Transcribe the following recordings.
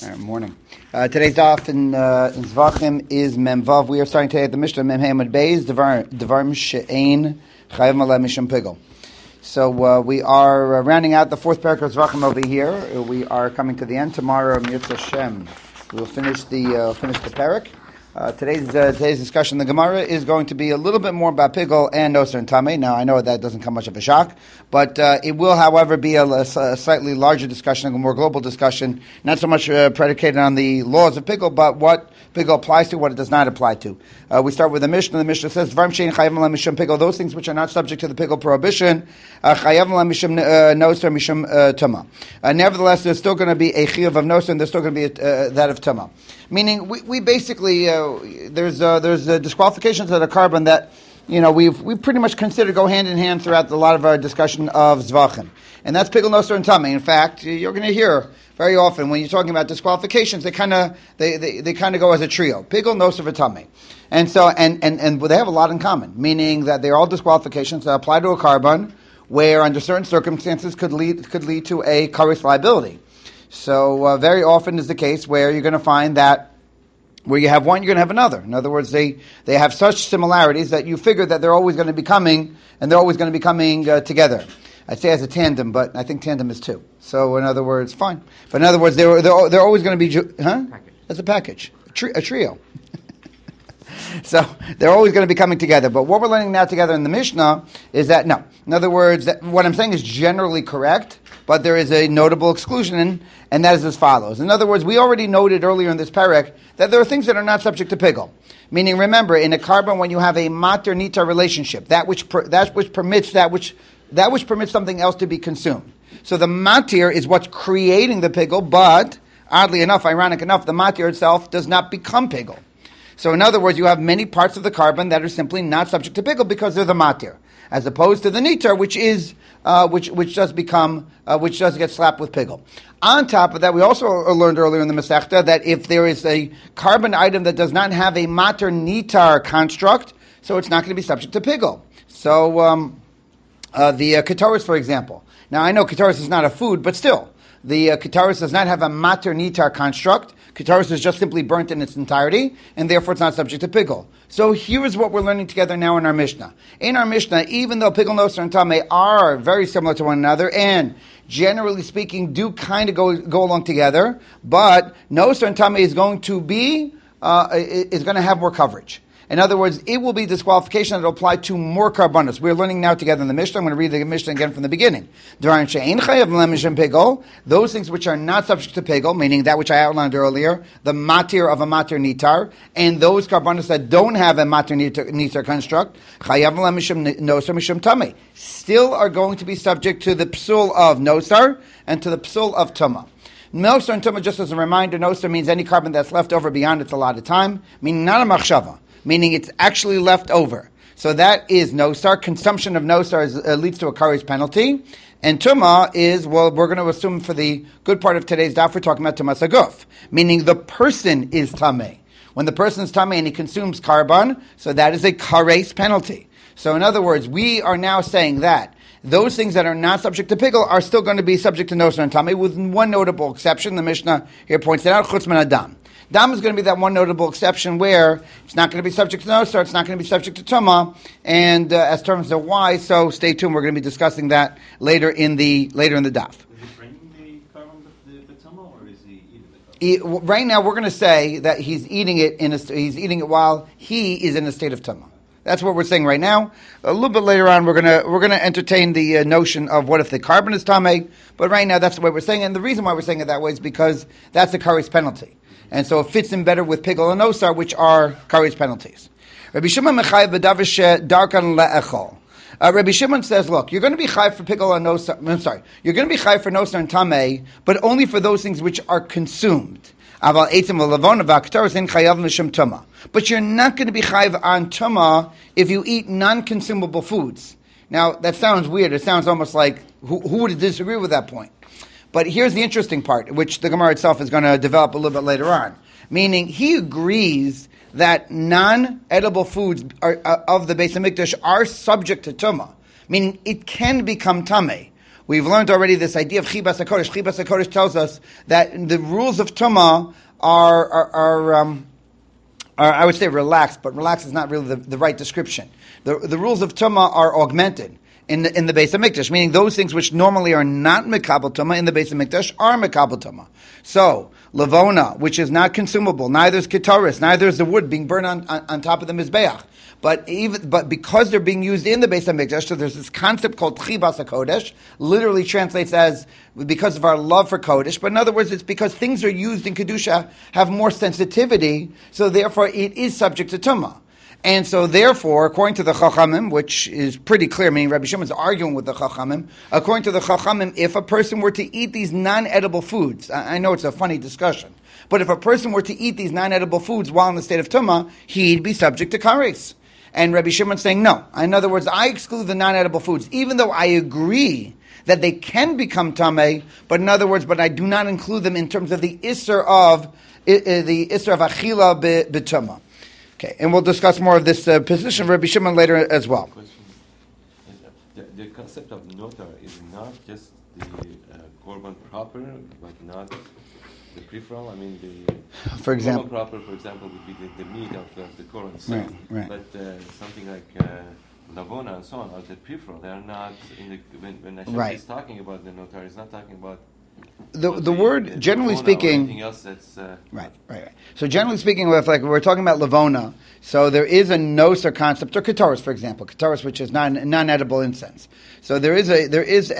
Morning. Today's daf in Zvachim is Memvav. We are starting today at the Mishnah Mem Hamad Beis Devarim She'ein Chayav Maleh Mishum Pigel. So we are rounding out the fourth parak of Zvachim over here. We are coming to the end. Tomorrow, Mirza Shem, we will finish the parak. Today's discussion, the Gemara, is going to be a little bit more about Pigel and Noser and Tameh. Now, I know that doesn't come much of a shock, but it will, however, be a slightly larger discussion, a more global discussion, not so much predicated on the laws of Pigel, but what Pigel applies to, what it does not apply to. We start with the Mishnah. The Mishnah says, Dvarim she'ein chayav maleh mishum Pigel, those things which are not subject to the Pigel prohibition, chayav maleh mishum Noser mishum Tumah. Nevertheless, there's still going to be a chiyuv of Noser, and there's still going to be that of Tumah. Meaning, we basically, there's disqualifications of the carbon that, we pretty much consider go hand in hand throughout a lot of our discussion of Zvachim. And that's Pigel, Noser, and Tameh. In fact, you're going to hear very often when you're talking about disqualifications, they kind of go as a trio. Pigel, Noser, and Tameh. And so, and they have a lot in common, meaning that they're all disqualifications that apply to a carbon where under certain circumstances could lead to a kares liability. So very often is the case where you're going to find that where you have one, you're going to have another. In other words, they have such similarities that you figure that they're always going to be coming, and they're always going to be coming together. I'd say as a tandem, but I think tandem is two. So in other words, fine. But in other words, they're always going to be, as a package, a trio. So they're always going to be coming together. But what we're learning now together in the Mishnah is that, no. In other words, what I'm saying is generally correct, but there is a notable exclusion, and that is as follows. In other words, we already noted earlier in this parak that there are things that are not subject to Pigel. Meaning, remember, in a carbon, when you have a mater-niter relationship, that which permits something else to be consumed. So the matir is what's creating the Pigel, but oddly enough, ironic enough, the matir itself does not become Pigel. So in other words, you have many parts of the carbon that are simply not subject to Pigel because they're the matir, as opposed to the niter, which does get slapped with Pigel. On top of that, we also learned earlier in the Masechta that if there is a carbon item that does not have a mater-nitar construct, so it's not going to be subject to Pigel. So the ketoris, for example. Now I know ketoris is not a food, but still, the ketoris does not have a mater-nitar construct. Ketoris is just simply burnt in its entirety, and therefore it's not subject to Pigel. So here is what we're learning together now in our Mishnah. In our Mishnah, even though Pigel, Noser, and Tameh are very similar to one another, and generally speaking do kind of go along together, but Noser and Tameh is going to have more coverage. In other words, it will be disqualification that will apply to more carbonos. We're learning now together in the Mishnah. I'm going to read the Mishnah again from the beginning. Those things which are not subject to Pigel, meaning that which I outlined earlier, the matir of a matir nitar, and those carbonos that don't have a matir nitar construct, still are going to be subject to the psul of nosar and to the psul of tumah. Nosar and tumah, just as a reminder, nosar means any carbon that's left over beyond its allotted time, meaning not a machshava, meaning it's actually left over. So that is nosar. Consumption of nosar leads to a kares penalty. And tumah is, we're going to assume for the good part of today's daf, we're talking about tumas haguf, meaning the person is tameh. When the person is tameh and he consumes carbon, so that is a kares penalty. So in other words, we are now saying that those things that are not subject to Pigel are still going to be subject to Noser and Tameh, with one notable exception. The Mishnah here points it out, chutz min adam. Dam is going to be that one notable exception where it's not going to be subject to Noser, it's not going to be subject to Tumah, and as terms of why, so stay tuned, we're going to be discussing that later in the daf. Is he bringing the carbon with the Tumah, or is he eating the carbon? Right now, we're going to say that he's eating it while he is in a state of Tumah. That's what we're saying right now. A little bit later on, we're gonna entertain the notion of what if the carbon is tameh. But right now, that's the way we're saying it. And the reason why we're saying it that way is because that's a kares penalty, and so it fits in better with Pigel and Nosar, which are kares penalties. Rabbi Shimon mechayev b'davish darkan le'echol. Rabbi Shimon says, look, you're going to be chayav for Pigel and Nosar. You're going to be chayav for Nosar and tameh, but only for those things which are consumed. But you're not going to be chayiv on tumah if you eat non-consumable foods. Now, that sounds weird. It sounds almost like, who would disagree with that point? But here's the interesting part, which the Gemara itself is going to develop a little bit later on. Meaning, he agrees that non-edible foods of the Beis HaMikdash are subject to tumah. Meaning, it can become tameh. we've learned already this idea of Chibas HaKodesh. Chibas HaKodesh tells us that the rules of Tumah are I would say relaxed, but relaxed is not really the right description. The rules of Tumah are augmented in the Beis HaMikdash, meaning those things which normally are not Mekabel Tumah in the Beis HaMikdash are Mekabel Tumah. So, Levona, which is not consumable, neither is Ketoris, neither is the wood being burned on top of the Mizbeach. But because they're being used in the Beis HaMikdash, so there's this concept called Chibas HaKodesh, literally translates as because of our love for Kodesh. But in other words, it's because things are used in Kedusha have more sensitivity, so therefore it is subject to Tumah. And so therefore, according to the Chachamim, which is pretty clear, meaning Rabbi Shimon's arguing with the Chachamim, according to the Chachamim, if a person were to eat these non-edible foods, I know it's a funny discussion, but if a person were to eat these non-edible foods while in the state of Tumah, he'd be subject to kares. And Rabbi Shimon's saying no. In other words, I exclude the non-edible foods, even though I agree that they can become tamei, but in other words, but I do not include them in terms of the isser of achila b'tumah. Okay, and we'll discuss more of this position of Rabbi Shimon later as well. The concept of notar is not just the korban proper, but not the peripheral. I mean, for example, korban proper, for example, would be the meat of the korban itself. Right. But something like lavona and so on are the peripheral. They are not in the when Hashem is talking about the notar, he's not talking about the word, generally speaking, anything else that's right. So generally speaking, if like we're talking about lavona, so there is a noser concept, or ketoris, for example, ketoris, which is non-edible incense. So there is a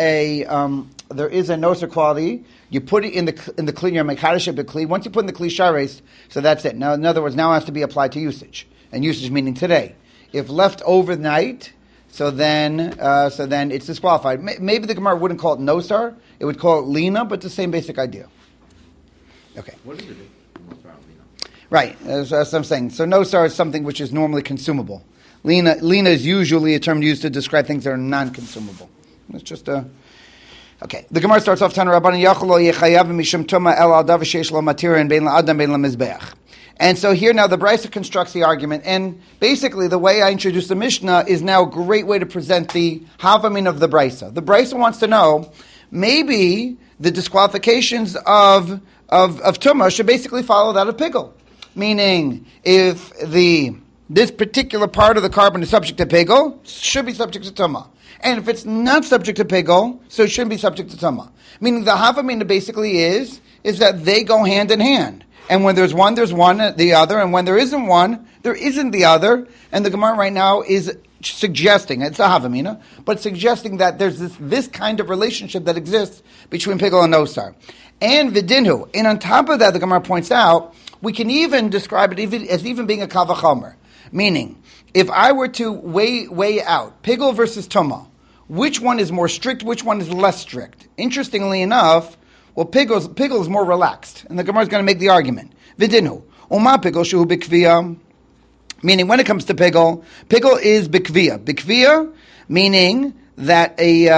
noser quality. You put it in the kli, you make hadash b'kli. Once you put in the kli shares, so that's it. Now, in other words, now it has to be applied to usage, and usage meaning today. If left overnight, so then it's disqualified. Maybe the Gemara wouldn't call it nosar; it would call it lina, but the same basic idea. Okay. What is it? Nosar and lina? Right. That's what I'm saying. So nosar is something which is normally consumable. Lina is usually a term used to describe things that are non-consumable. It's just a. Okay. The Gemara starts off Tana Rabbanan Yachol lo yechayav mishum tuma el al davar sheish lo matirin bein la'adam bein lamizbeach. And so here now the Brisa constructs the argument, and basically the way I introduced the Mishnah is now a great way to present the Havamin of the Brisa. The Brisa wants to know, maybe the disqualifications of Tumah should basically follow that of Pigel. Meaning, if this particular part of the carbon is subject to Pigel, it should be subject to Tumah. And if it's not subject to Pigel, so it shouldn't be subject to Tumah. Meaning the Havamin basically is that they go hand in hand. And when there's one, the other. And when there isn't one, there isn't the other. And the Gemara right now is suggesting, it's a Havamina, but suggesting that there's this kind of relationship that exists between Pigel and Nosar. And Vidinhu. And on top of that, the Gemara points out, we can even describe it as even being a Kavachomer. Meaning, if I were to weigh out Pigel versus Tumah, which one is more strict, which one is less strict? Interestingly enough, well, Pigel is more relaxed, and the Gemara is going to make the argument. Vidinu, Uma Pigel shehu bikviya, meaning when it comes to Pigel is bikviya. Bikviya, meaning that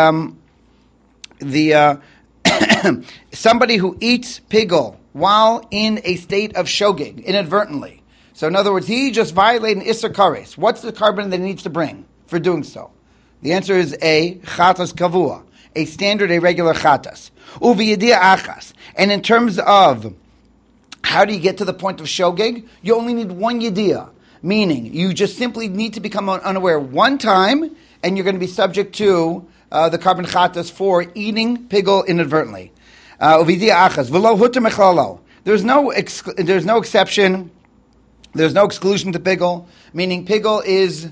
somebody who eats Pigel while in a state of shogeg, inadvertently. So in other words, he just violated an Isser Kares. What's the carbon that he needs to bring for doing so? The answer is a chatas kavua, a standard, a regular chatas. Uviyadia achas. And in terms of how do you get to the point of shogeg, you only need one yediyah. Meaning, you just simply need to become unaware one time, and you're going to be subject to the carbon chatas for eating Pigel inadvertently. Uviyadia achas. V'lo huter mechlalo. There's no exception. There's no exclusion to Pigel. Meaning, Pigel is.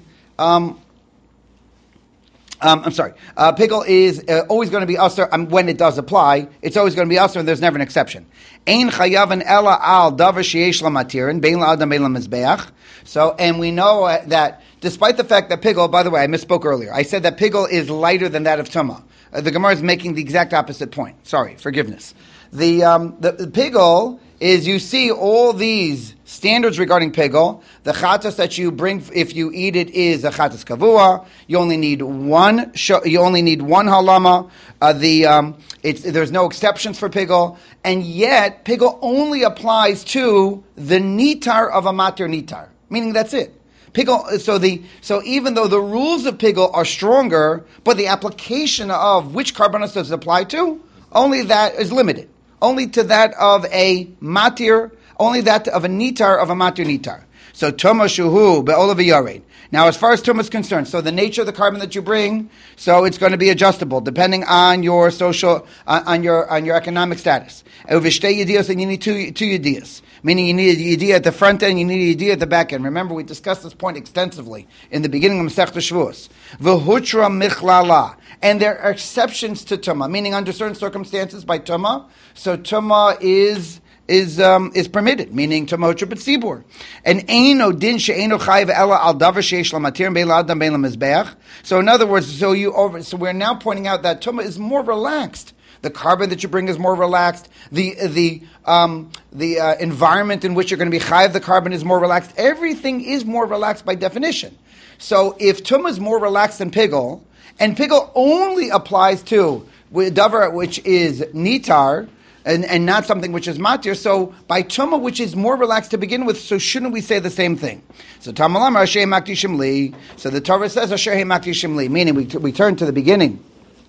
Pigel is always going to be usher when it does apply. It's always going to be usher, and there's never an exception. Ein chayavan ela al davar sheyesh lamatirin bein la'adam bein lamizbeach. So, and we know that despite the fact that Pigel, by the way, I misspoke earlier. I said that Pigel is lighter than that of Tumah. The Gemara is making the exact opposite point. Sorry, forgiveness. The Pigel is, you see all these standards regarding Pigel. The chatas that you bring, if you eat it, is a chatas kavua. You only need one halama. There's no exceptions for Pigel, and yet Pigel only applies to the nitar of a matir nitar. Meaning that's it. Pigel. So even though the rules of pigel are stronger, but the application of which karbanos does it apply to, only that is limited. Only to that of a matir, only that of a nitar of a matir nitar. So tuma shuhu be'olav yared. Now, as far as tumah is concerned, so the nature of the carbon that you bring, so it's going to be adjustable depending on your social, on your economic status. Uvishte yediyos, and you need two yediyos. Meaning you need a yediyah at the front end, you need a yediyah at the back end. Remember, we discussed this point extensively in the beginning of Masechta Shavuos. V'hutra michlala. And there are exceptions to tumah, meaning under certain circumstances by tumah. So tumah is permitted, meaning tumah b'tzibur. And eino din she'eino chayiv ela al davar sheish lamatir bein la'adam bein lamizbeach. So in other words, so we're now pointing out that tumah is more relaxed. The carbon that you bring is more relaxed. The environment in which you're going to be chayiv the carbon is more relaxed. Everything is more relaxed by definition. So if tumah is more relaxed than pigel, and pigel only applies to davar which is nitar, and not something which is matir, so by tumah, which is more relaxed to begin with, so shouldn't we say the same thing? So tamalam asher makdishim li. So the Torah says asher makdishim li, meaning we turn to the beginning.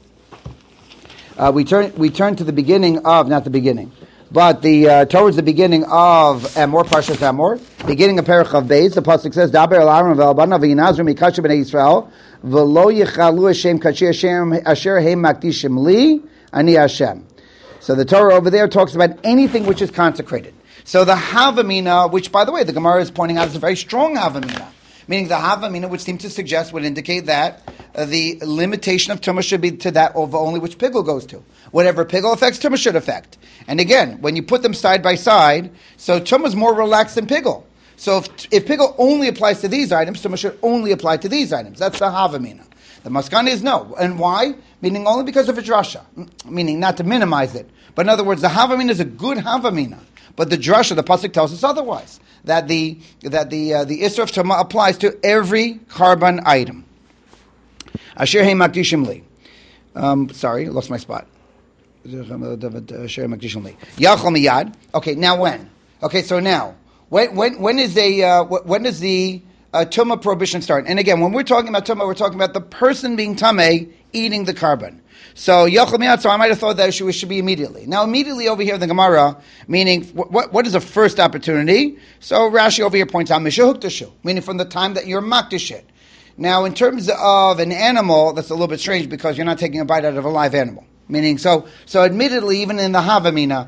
We turn to the beginning of, not the beginning, but towards the beginning of Amor, Parshas Amor, beginning of Perich of Beis. The pasuk says, "Daber el Aaron ve'el banav v'yinazru mikasher b'nei Yisrael v'lo yichalu Hashem kachi asher he makdishim li ani Hashem." So the Torah over there talks about anything which is consecrated. So the Havamina, which by the way the Gemara is pointing out is a very strong Havamina, meaning the Havamina which seems to suggest would indicate that the limitation of Tumah should be to that of only which pigel goes to. Whatever pigel affects, Tumah should affect. And again, when you put them side by side, so Tumah is more relaxed than pigel. So if pigel only applies to these items, Tumah should only apply to these items. That's the Havamina. The Maskana is no. And why? Meaning only because of a drasha. Meaning not to minimize it. But in other words, the Havamina is a good Havamina. But the drasha, the pasuk tells us otherwise. That the Isra of Tumah applies to every carbon item. Asher Hei Makdishim Li. Sorry, I lost my spot. Asher Makdishim Li. Yachol Miyad. Okay, now when? Okay, so now when does the Tumah prohibition start? And again, when we're talking about Tumah, we're talking about the person being Tameh eating the carbon. So Yachol Miyad. So I might have thought that it should be immediately. Now immediately over here in the Gemara, meaning what is the first opportunity? So Rashi over here points out Mishahuktashu, meaning from the time that you're makdish it. Now, in terms of an animal, that's a little bit strange because you're not taking a bite out of a live animal. Meaning, so admittedly, even in the Havamina,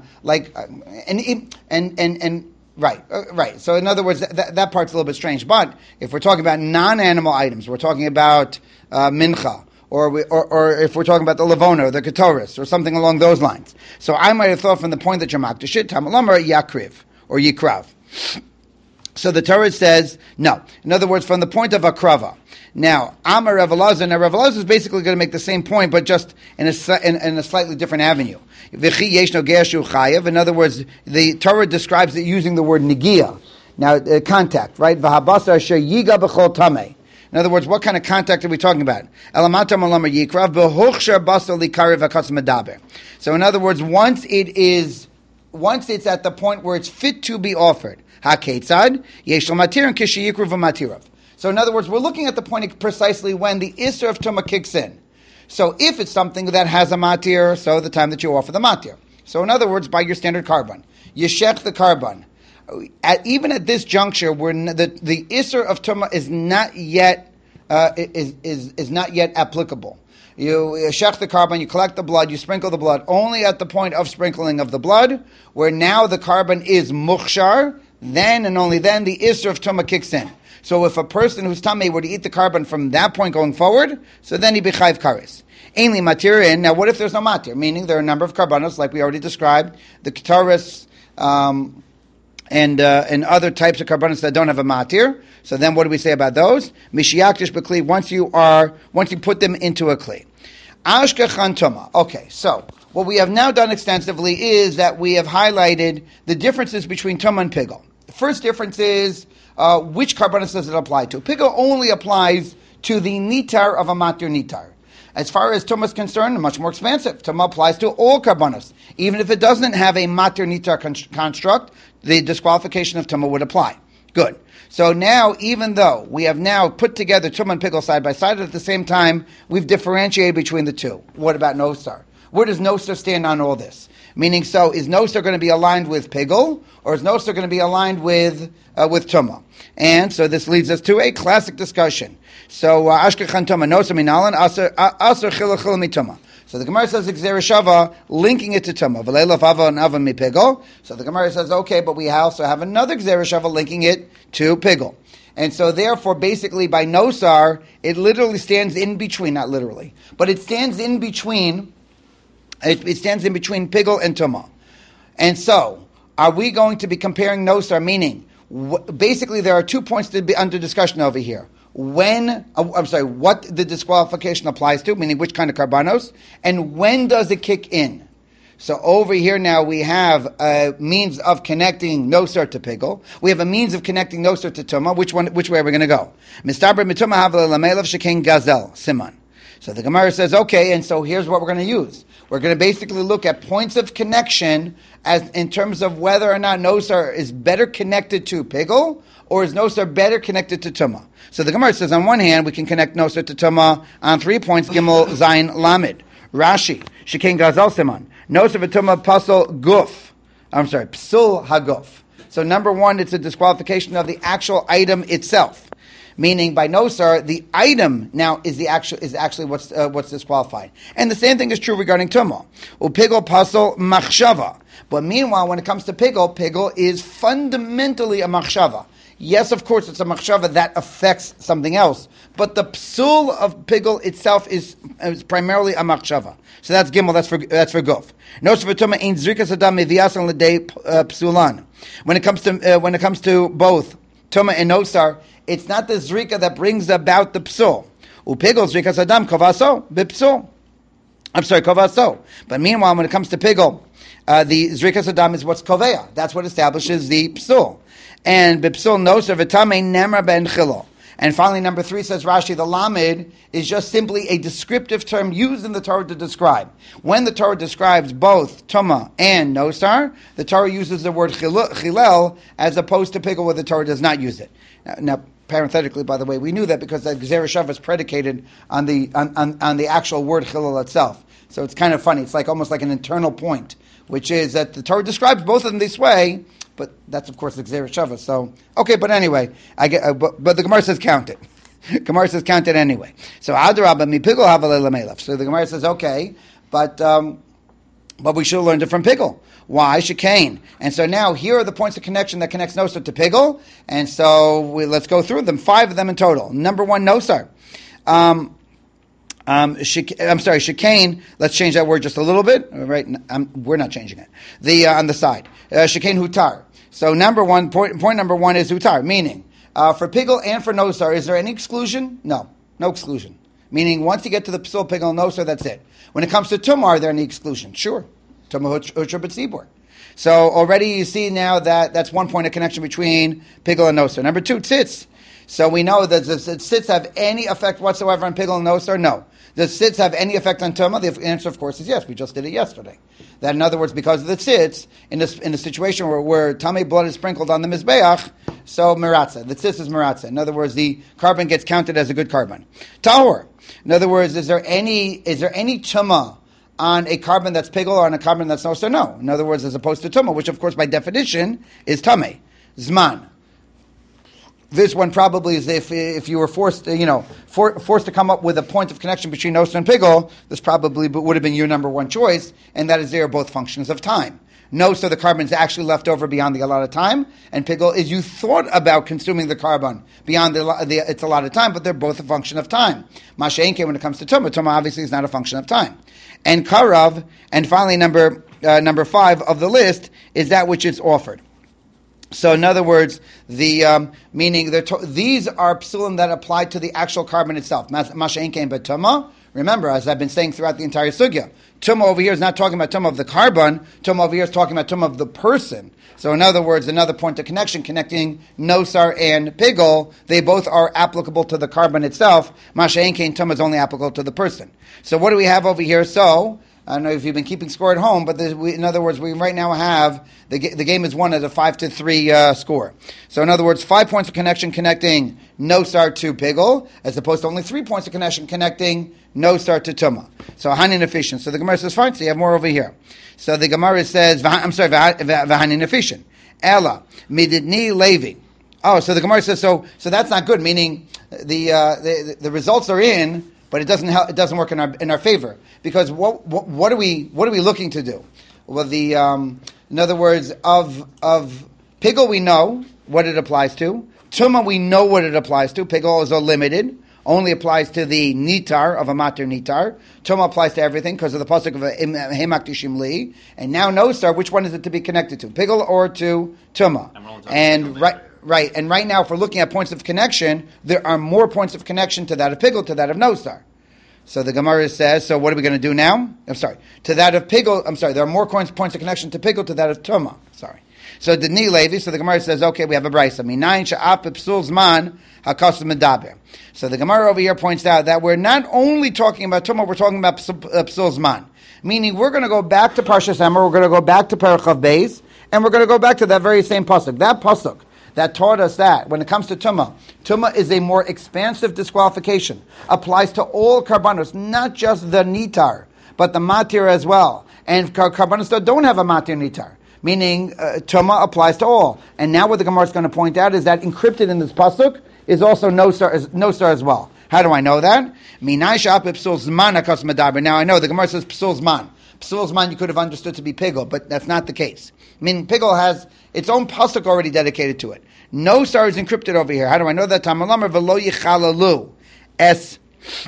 right. So in other words, that part's a little bit strange. But if we're talking about non-animal items, we're talking about mincha, or if we're talking about the Levona, or the Ketoris, or something along those lines. So I might have thought from the point that you're makdashit, Tamalamar Yakriv, or Yikrav. So the Torah says, no. In other words, from the point of Akrava. Now, Amar Rav Elazar. Now, Rav Elazar is basically going to make the same point, but just in a slightly different avenue. V'chi yeshno ge'ashu chayav. In other words, the Torah describes it using the word negia. Now, contact, right? V'habasar asher yiga b'chol tameh. In other words, what kind of contact are we talking about? Elamata malamar yikrav b'hochshar basar likari v'kas medaber. So, in other words, once it's at the point where it's fit to be offered. HaKetzad, yesh matir and kishi yikruv v'matirav. So in other words, we're looking at the point precisely when the Isra of Tumah kicks in. So if it's something that has a matir, so the time that you offer the matir. So in other words, by your standard carbon, you shech the carbon. Even at this juncture, where the Isra of Tumah is not yet is not yet applicable. You shech the carbon, you collect the blood, you sprinkle the blood. Only at the point of sprinkling of the blood, where now the carbon is mukhshar, then and only then the Isra of Tumah kicks in. So if a person who's tamei were to eat the carbon from that point going forward, so then he be chayv kares. Ainly matir. Now what if there's no matir? Meaning there are a number of karbanos, like we already described, the ketaris, and other types of karbanos that don't have a matir. So then what do we say about those? Mishiyaktish b'kli, once you put them into a kli. Ashkechan Tumah. Okay, so what we have now done extensively is that we have highlighted the differences between Tumah and Pigel. The first difference is which karbanos does it apply to. Pigel only applies to the nitar of a matir nitar. As far as Tumah is concerned, much more expansive. Tumah applies to all karbanos. Even if it doesn't have a matir nitar construct, the disqualification of Tumah would apply. Good. So now, even though we have now put together Tumah and Pigel side by side, at the same time, we've differentiated between the two. What about Nosar? Where does Nosar stand on all this? Meaning, so is Nosar going to be aligned with Pigel, or is Nosar going to be aligned with Tumah? And so this leads us to a classic discussion. So Ashkechan Tumah Nosar minalan aser chila mituma. So the Gemara says Gzera Shava, linking it to Tumah. V'leilav ava and ava mi Pigel. So the Gemara says, okay, but we also have another Gzera Shava linking it to Pigel. And so therefore, basically by Nosar, it literally stands in between, not literally, but it stands in between. It stands in between Pigel and Tumah. And so, are we going to be comparing Nosar, meaning, basically there are 2 points to be under discussion over here. What the disqualification applies to, meaning which kind of karbanos, and when does it kick in? So over here now we have a means of connecting Nosar to Pigel. We have a means of connecting Nosar to Tumah. Which way are we going to go? Mistaber mitumah havla lamelav shekain gazel siman. So the Gemara says, okay, and so here's what we're going to use. We're going to basically look at points of connection as in terms of whether or not Nosar is better connected to Pigel, or is Nosar better connected to Tumah. So the Gemara says, on one hand, we can connect Nosar to Tumah on 3 points, Gimel, Zayin, Lamed. Rashi, Shekain Gazel Siman. Nosar v'Tumah Pasal Guf. Psul Haguf. So number one, it's a disqualification of the actual item itself. Meaning by Nosar, the item now is actually what's disqualified. And the same thing is true regarding Tumah. Upigel Pasal Machshava. But meanwhile, when it comes to Pigel is fundamentally a Machshava. Yes, of course, it's a machshava that affects something else, but the psul of Pigel itself is primarily a machshava. So that's gimel. That's for guf. Nosar v'tumah ein zrikas adam meviasan l'dei psulan. When it comes to both Tumah and Nosar, it's not the zrika that brings about the psul. Upigel zrikas adam kovaso b'psul. Kovaso. But meanwhile, when it comes to Pigel, the zrikas adam is what's koveya. That's what establishes the psul. And bipsul Nosar v'tamei nemra ben chilo. And finally, number 3 says Rashi, the lamed is just simply a descriptive term used in the Torah to describe. When the Torah describes both Tumah and Nosar, the Torah uses the word chilel as opposed to Pigel where the Torah does not use it. Now parenthetically, by the way, we knew that because the Gzera Shava is predicated on the actual word chilel itself. So it's kind of funny. It's almost like an internal point, which is that the Torah describes both of them this way, but that's of course the Gzera Shava. So okay, but anyway, but the Gemara says count it. Gemara says count it anyway. So Adarabba mi Pigel havalei lamelaf. So the Gemara says okay, but we should have learned it from Pigel. Why? Shekain. And so now here are the points of connection that connects Nosar to Pigel. And so let's go through them. 5 of them in total. Number 1, Nosar. Shekain. Let's change that word just a little bit. Right? We're not changing it. On the side. Shekain hutar. So point number 1 is hutar, meaning for Pigel and for Nosar, is there any exclusion? No exclusion. Meaning once you get to the psul Pigel and Nosar, that's it. When it comes to Tumah, are there any exclusion? Sure. Tumah hutra b'tzibur. So already you see now that's 1 point of connection between Pigel and Nosar. Number 2, tzitz. So we know that does tzitz have any effect whatsoever on Pigel and Nosar? No. Does tzitz have any effect on Tumah? The answer, of course, is yes. We just did it yesterday. That, in other words, because of the tzitz, in a situation where tamei blood is sprinkled on the mizbeach, so meratzah. The tzitz is meratzah. In other words, the carbon gets counted as a good carbon. Tahor. In other words, is there any Tumah on a carbon that's Pigel or on a carbon that's Nosar? No. In other words, as opposed to Tumah, which of course by definition is tamei. Zman. This one probably is if you were forced to come up with a point of connection between Nosar and Pigel, this probably would have been your number 1 choice, and that is they are both functions of time. Nosar, the carbon is actually left over beyond the allotted time, and Pigel is you thought about consuming the carbon beyond its allotted time, but they're both a function of time. Masha'enke, when it comes to Tumah obviously is not a function of time. And Karav, and finally number 5 of the list is that which is offered. So in other words, these are psulim that apply to the actual carbon itself. Masha'enkein but Tumah. Remember, as I've been saying throughout the entire sugya, Tumah over here is not talking about Tumah of the carbon. Tumah over here is talking about Tumah of the person. So in other words, another point of connection connecting Nosar and Pigel, they both are applicable to the carbon itself. Masha'enkein Tumah is only applicable to the person. So what do we have over here? So I don't know if you've been keeping score at home, but in other words, we right now have the game is won at a 5-3 score. So in other words, 5 points of connection connecting Nosar to Pigel, as opposed to only 3 points of connection connecting Nosar to Tuma. So Hanin efficient. So the Gemara says, fine, so you have more over here. So the Gemara says, Vahanin efficient. Ella, Mididni Levi. Oh, so the Gemara says, so that's not good, meaning the results are in, but it doesn't help, it doesn't work in our favor, because what are we looking to do? Well, in other words, of Pigel we know what it applies to. Tuma we know what it applies to. Pigel is limited, only applies to the nitar of a matir nitar. Tuma applies to everything because of the pasuk of Hemak Tishim Li. And now Nosar, which one is it to be connected to, Pigel or to Tuma? And right, and right now, if we're looking at points of connection, there are more points of connection to that of Pigel, to that of Nosar. So the Gemara says, so what are we going to do now? To that of Pigel, there are more points of connection to Pigel to that of Tuma. So the Ni Levi, so the Gemara says, okay, we have a brisa. Minayin sha'ap psul zman hakasav medaber. So the Gemara over here points out that we're not only talking about Tuma, we're talking about psul zman. Meaning we're going to go back to Parshas Emor, we're going to go back to Parachav Beis, and we're going to go back to that very same pasuk. That pasuk that taught us that when it comes to Tuma is a more expansive disqualification. Applies to all karbanos, not just the nitar, but the matir as well. And karbanos that don't have a matir nitar, meaning Tuma applies to all. And now what the Gemara is going to point out is that encrypted in this pasuk is also Nosar as well. How do I know that? Now I know the Gemara says psul zman. Psul zman you could have understood to be Pigel, but that's not the case. Meaning Pigel has its own pasuk already dedicated to it. Nosar is encrypted over here. How do I know that? Tamalamar v'lo yichalalu es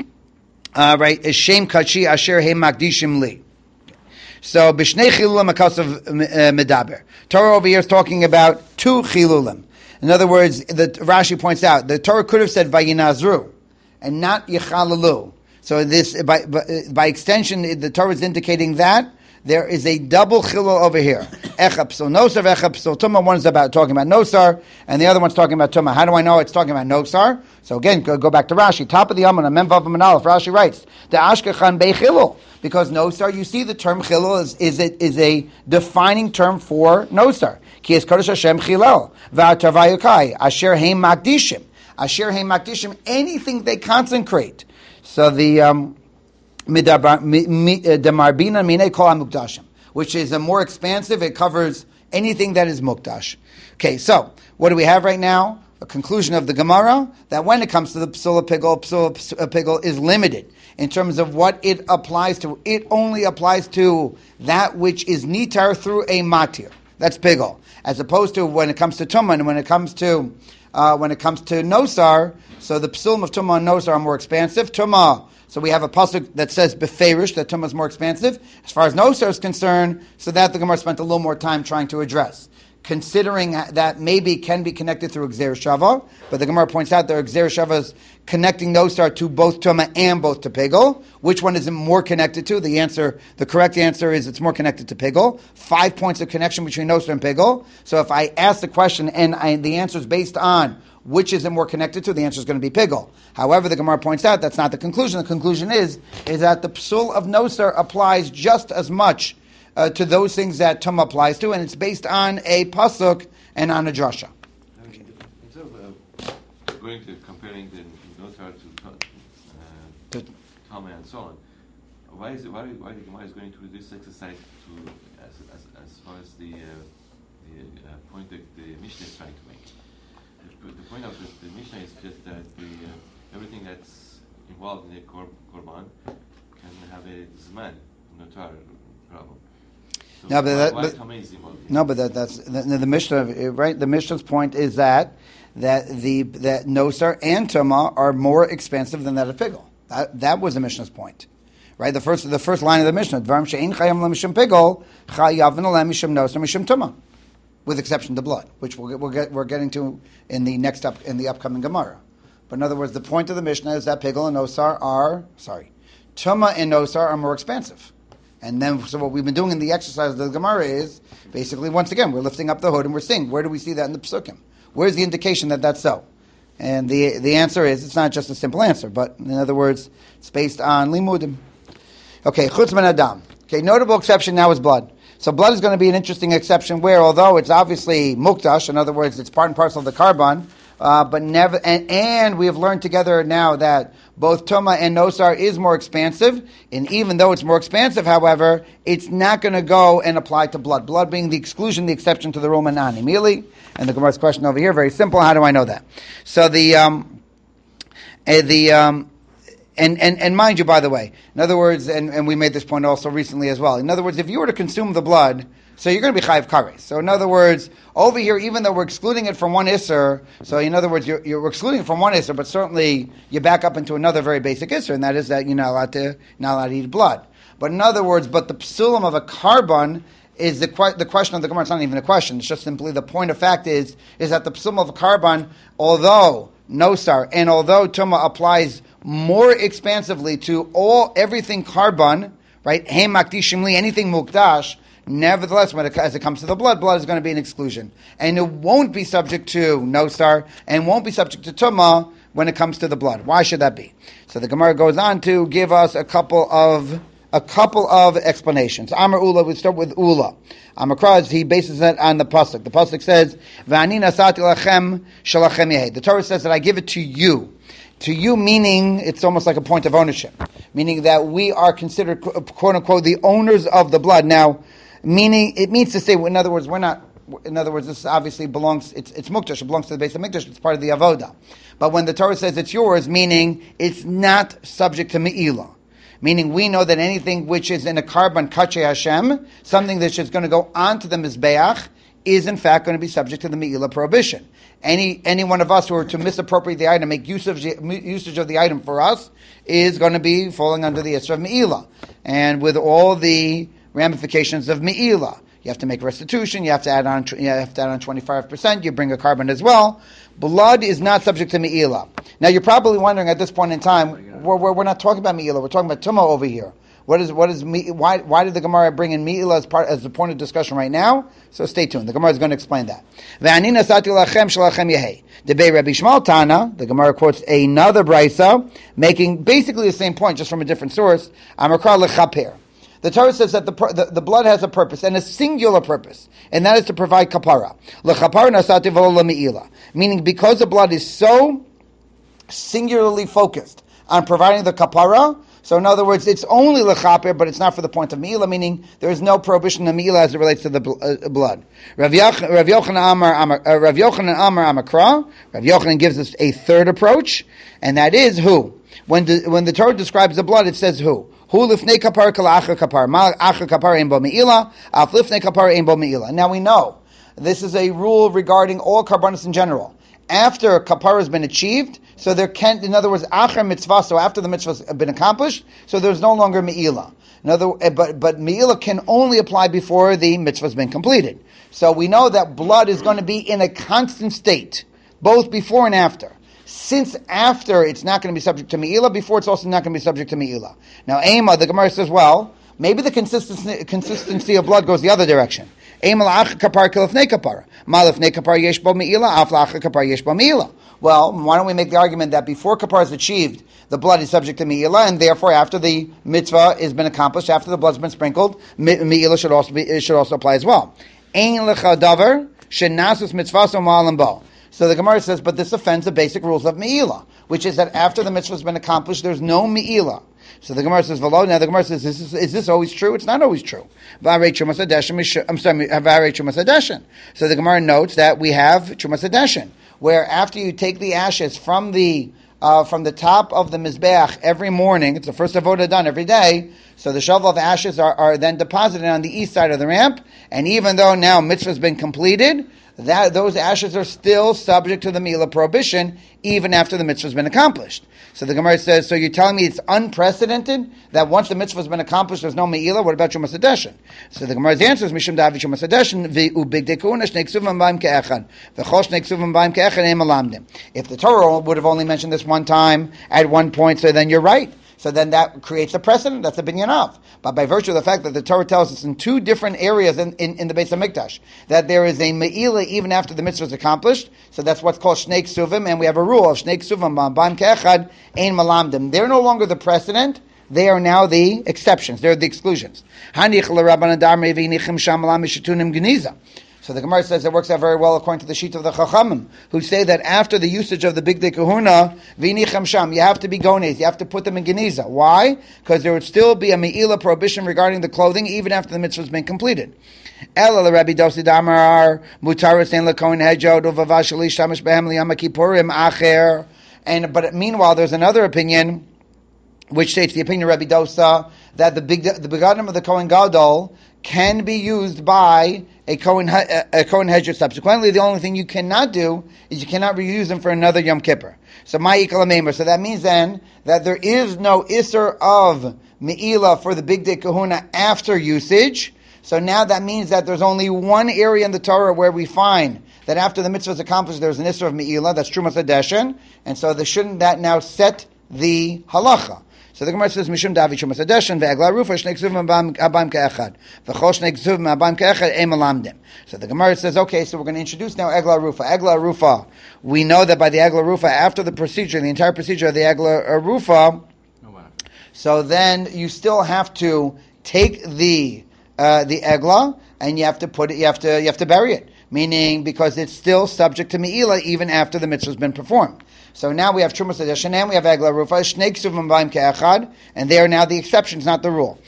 right es shem kachi asher he makdishim li. So b'shnei chilulim akasav medaber. Torah over here is talking about 2 chilulim. In other words, the Rashi points out the Torah could have said vayinazru and not yichalalu. So this by extension, the Torah is indicating that there is a double chilul over here. Echab psul nosar, echab psul tuma. One is talking about nosar, and the other one's talking about tuma. How do I know it's talking about nosar? So again, go back to Rashi. Top of the Amud, Mem Vav Mem Aleph. Rashi writes the ashkechan bei chilul, because nosar. You see, the term chilul is a defining term for nosar. Ki es kodesh Hashem chilel v'atavayokai asher heim makdishim. Asher heim makdishim. Anything they consecrate. So the Demarbina Mine Kol HaMukdashim, which is a more expansive, it covers anything that is Mukdash. Okay, so what do we have right now? A conclusion of the Gemara, that when it comes to the Psula Pigel is limited in terms of what it applies to. It only applies to that which is Nitar through a Matir. That's Pigel. As opposed to when it comes to Tumah, and when it comes to Nosar, so the Psulim of Tumah and Nosar are more expansive. Tumah, so we have a pasuk that says beferish that Tumah is more expansive. As far as Nosar is concerned, so that the Gemara spent a little more time trying to address, considering that maybe can be connected through Gzer Shava, but the Gemara points out there are Gzer Shavas connecting Nosar to both Tumah and both to Pigel. Which one is it more connected to? The correct answer is it's more connected to Pigel. 5 points of connection between Nosar and Pigel. So if I ask the question and the answer is based on which is it more connected to, the answer is going to be Pigel. However, the Gemara points out that's not the conclusion. The conclusion is that the Psul of Nosar applies just as much to those things that Tumah applies to, and it's based on a pasuk and on a drasha. Okay. Instead of going to comparing the Nosar to Tumah and so on, why the Gemara is going through this exercise as far as the point that the Mishnah is trying to make? The point of the Mishnah is just that everything that's involved in the korban can have a zman notar problem. So that's the Mishnah, right? The Mishnah's point is that Nosar and Tumah are more expensive than that of Pigel. That was the Mishnah's point, right? The first line of the Mishnah, Dvarim she'ein chayam l'mishum Pigel, chayavin l'hem mishum Nosar mishum Tumah, with exception to blood, which we're getting to in the upcoming Gemara. But in other words, the point of the Mishnah is that Pigel and Nosar Tumah and Nosar are more expensive. And then, so what we've been doing in the exercise of the Gemara is, basically, once again, we're lifting up the hood and we're seeing, where do we see that in the Pesukim? Where's the indication that that's so? And the answer is, it's not just a simple answer, but in other words, it's based on Limudim. Okay, Chutz Ben Adam. Okay, notable exception now is blood. So blood is going to be an interesting exception where, although it's obviously mukdash, in other words, it's part and parcel of the carbon, but never, and we have learned together now that both Tumah and Nosar is more expansive, and even though it's more expansive, however, it's not going to go and apply to blood. Blood being the exclusion, the exception to the rule Manani Mili. And the Gemara's question over here, very simple, how do I know that? So and mind you, by the way, in other words, and we made this point also recently as well. In other words, if you were to consume the blood, so you're going to be chayiv kares. So in other words, over here, even though we're excluding it from one isser, so in other words, you're excluding it from one isser, but certainly you back up into another very basic isser, and that is that you're not allowed to eat blood. But in other words, but the psulim of a carbon is the question of the Gemara. It's not even a question. It's just simply the point of fact is that the psulim of a carbon, although nosar and although tumah applies more expansively to everything carbon, right? Hey makdishimli, anything mukdash. Nevertheless, as it comes to the blood is going to be an exclusion, and it won't be subject to nosar and won't be subject to tumah when it comes to the blood. Why should that be? So the Gemara goes on to give us a couple of explanations. Amar Ula, we start with Ula. Amar Kraz, he bases it on the pasuk. The pasuk says, "V'ani nasati lachem shalachem yehei." The Torah says that I give it to you. To you, meaning it's almost like a point of ownership, meaning that we are considered, quote unquote, the owners of the blood. Now, meaning it means to say, in other words, we're not. In other words, this obviously belongs. It's mukdash. It belongs to the base of mikdash. It's part of the avoda. But when the Torah says it's yours, meaning it's not subject to me'ilah. Meaning we know that anything which is in a carbon kache Hashem, something that is going to go onto the mizbeach, is in fact going to be subject to the me'ilah prohibition. Any one of us who are to misappropriate the item, make usage of the item for us, is going to be falling under the issue of me'ilah, and with all the ramifications of me'ilah. You have to make restitution. You have to add on 25%. You bring a carbon as well. Blood is not subject to me'ilah. Now you're probably wondering at this point in time, we're not talking about me'ilah. We're talking about tumah over here. Why did the Gemara bring in me'ilah as the point of discussion right now? So stay tuned. The Gemara is going to explain that. Ve'ani nasati lachem shalachem yehei. Debei Rabbi Shmuel Tana. The Gemara quotes another brisa making basically the same point, just from a different source. Amakra lechaper. The Torah says that the blood has a purpose, and a singular purpose, and that is to provide kapara. L'chapar nasati v'lo me'ilah. Meaning, because the blood is so singularly focused on providing the kapara, so in other words, it's only lechaper, but it's not for the point of me'ilah, meaning there is no prohibition of me'ilah as it relates to the blood. Rav Yochanan Amakra. Rav Yochanan gives us a third approach, and that is who? When the Torah describes the blood, it says who? Hu lifnei kapar kal acher kapar. Ma acher kapar ein bo me'ilah. Af lifnei kapar ein bo me'ilah. Now we know this is a rule regarding all karbanos in general. After kapara has been achieved, so there can, in other words, acher mitzvah. So after the mitzvah has been accomplished, so there's no longer me'ilah. But me'ilah can only apply before the mitzvah has been completed. So we know that blood is going to be in a constant state, both before and after. Since after it's not going to be subject to me'ilah, before it's also not going to be subject to me'ilah. Now, Ema, the Gemara says, well, maybe the consistency of blood goes the other direction. Ema la'ach kapar kilifnei kapar. Ma lifnei kapar yesh bo me'ilah, af la'ach kapar yesh bo me'ilah. Well, why don't we make the argument that before kapar is achieved, the blood is subject to me'ilah, and therefore after the mitzvah has been accomplished, after the blood's been sprinkled, me'ilah should also apply as well. Ein lecha davar shenasus mitzvaso ma'alim bo. So the Gemara says, but this offends the basic rules of me'ilah, which is that after the mitzvah has been accomplished, there's no me'ilah. So the Gemara says, V'lo. Now the Gemara says, is this always true? It's not always true. V'arei Trumas Hadeshin. So the Gemara notes that we have Trumas Hadeshin, where after you take the ashes from the top of the Mizbeach every morning, it's the first avodah done every day, so the shovel of ashes are then deposited on the east side of the ramp, and even though now mitzvah has been completed, that those ashes are still subject to the me'ilah prohibition, even after the mitzvah has been accomplished. So the Gemara says, so you're telling me it's unprecedented that once the mitzvah has been accomplished, there's no me'ilah? What about Trumas Hadeshin? So the Gemara's answer is, Mishum da'avi Trumas Hadeshin, v'ubigdekuna shnei ksuvim b'ayim ke'echad, v'chol shnei ksuvim b'ayim ke'echad ein malamdim. If the Torah would have only mentioned this one time, at one point, so then you're right. So then that creates a precedent. That's a binyan of. But by virtue of the fact that the Torah tells us in two different areas in the Beis HaMikdash that there is a me'ilah even after the mitzvah is accomplished, so that's what's called shnei ksuvim, and we have a rule of shnei ksuvim b'ayim ke'echad ein malamdim. They're no longer the precedent. they are now the exceptions. They're the exclusions. So the Gemara says it works out very well according to the sheet of the Chachamim, who say that after the usage of the Bigdei Kahuna, v'nichem sham, you have to be gones, you have to put them in geniza. Why? Because there would still be a me'ila prohibition regarding the clothing even after the mitzvah has been completed. Ela Rabbi Dosi Damar mutaris en lekohen hejod uvavashali shamish behem liyam kippurim acher. But meanwhile, there's another opinion, which states the opinion of Rabbi Dosa that the begadim of the Kohen Gadol can be used by a Kohen Hedger. Subsequently, the only thing you cannot do is you cannot reuse them for another Yom Kippur. So that means then that there is no Isser of Me'ila for the Bigdei Kahuna after usage. So now that means that there's only one area in the Torah where we find that after the mitzvah is accomplished, there's an Isser of Me'ila, that's Trumas Hadeshen, and so shouldn't that now set the halacha? So the Gemara says, Mishum Davi Trumas Hadeshen, ve'egla rufa, shnei ksuvim abayim ke'echad, v'chol shnei ksuvim abayim ke'echad, ein malamdim. So the Gemara says, okay, so we're going to introduce now Egla Rufa. Egla Rufa, we know that by the Egla Rufa, after the procedure, the entire procedure of the Egla Rufa, so then you still have to take the Egla, and you have to put it, you have to bury it. Meaning, because it's still subject to Me'ila even after the mitzvah has been performed. So now we have Trumas Hadeshen and we have Egla Rufa, Shnei Ksuvim Abayim Ke'echad, and they are now the exceptions, not the rule.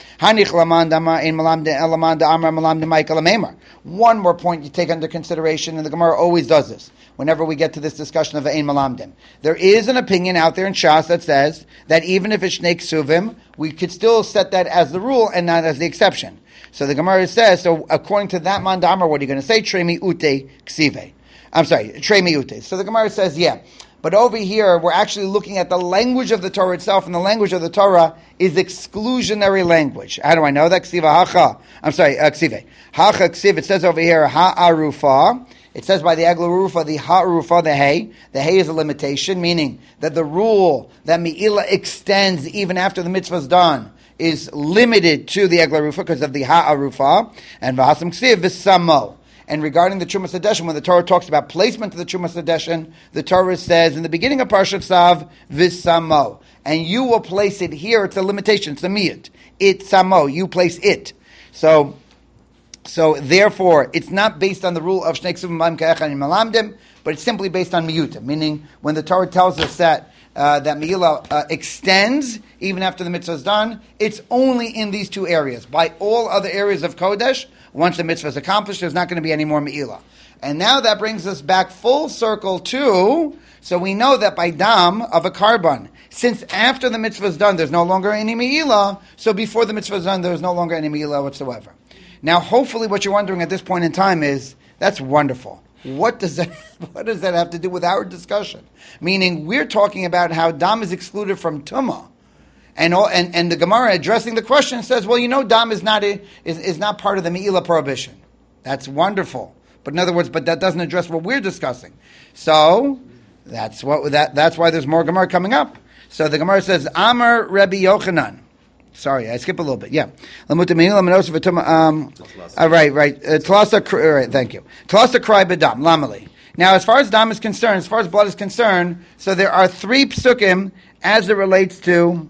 One more point you take under consideration, and the Gemara always does this, whenever we get to this discussion of Ein Malamdim. There is an opinion out there in Shas that says that even if it's Shnei Ksuvim, we could still set that as the rule and not as the exception. So the Gemara says, so according to that mandamar, what are you going to say? Trei mi'ute ksive. I'm sorry, trei mi'ute. So the Gemara says, yeah. But over here, we're actually looking at the language of the Torah itself, and the language of the Torah is exclusionary language. How do I know that? Ksiva hacha. I'm sorry, ksive. Hacha ksiv. It says over here, ha'arufa. It says by the Egla Rufa, the ha'arufa, the hay. The hay is a limitation, meaning that the rule that Me'ila extends even after the mitzvah is done is limited to the Egla Rufa because of the ha'arufa. And v'hasam ksiv v'samo. And regarding the Trumas Hadeshen, when the Torah talks about placement of the Trumas Hadeshen, the Torah says in the beginning of Parshat Tzav, V'samo. And you will place it here. It's a limitation. It's a miyut. It's samo. You place it. So therefore, it's not based on the rule of Shnei Ksuvim Abayim Ke'echad and Malamdim, but it's simply based on miyutim. Meaning, when the Torah tells us that Me'ila extends even after the mitzvah is done, it's only in these two areas. By all other areas of Kodesh, once the mitzvah is accomplished, there's not going to be any more Me'ila. And now that brings us back full circle to, so we know that by dam of a carbon, since after the mitzvah is done, there's no longer any Me'ila, so before the mitzvah is done, there's no longer any Me'ila whatsoever. Now, hopefully what you're wondering at this point in time is, that's wonderful. What does that have to do with our discussion? Meaning, we're talking about how dam is excluded from tumah. And the Gemara addressing the question says, well, dam is not part of the Me'ila prohibition. That's wonderful. But in other words, but that doesn't address what we're discussing. So that's why there's more Gemara coming up. So the Gemara says, Amar Rabbi Yochanan. Sorry, I skip a little bit. Yeah. Right. Thank you. Tlasa cry bedam lamali. Now, as far as dam is concerned, as far as blood is concerned, so there are 3 psukim as it relates to